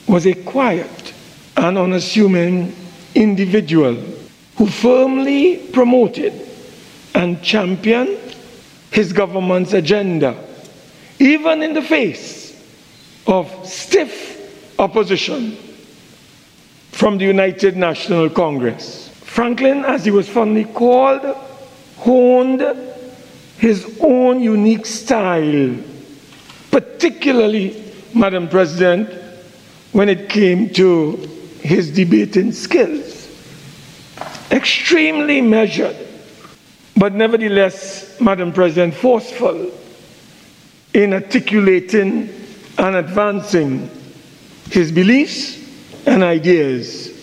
was a quiet and unassuming individual who firmly promoted and championed his government's agenda, even in the face of stiff opposition from the United National Congress. Franklin, as he was fondly called, honed his own unique style, particularly, Madam President, when it came to his debating skills. Extremely measured, but nevertheless, Madam President, forceful in articulating and advancing his beliefs and ideas.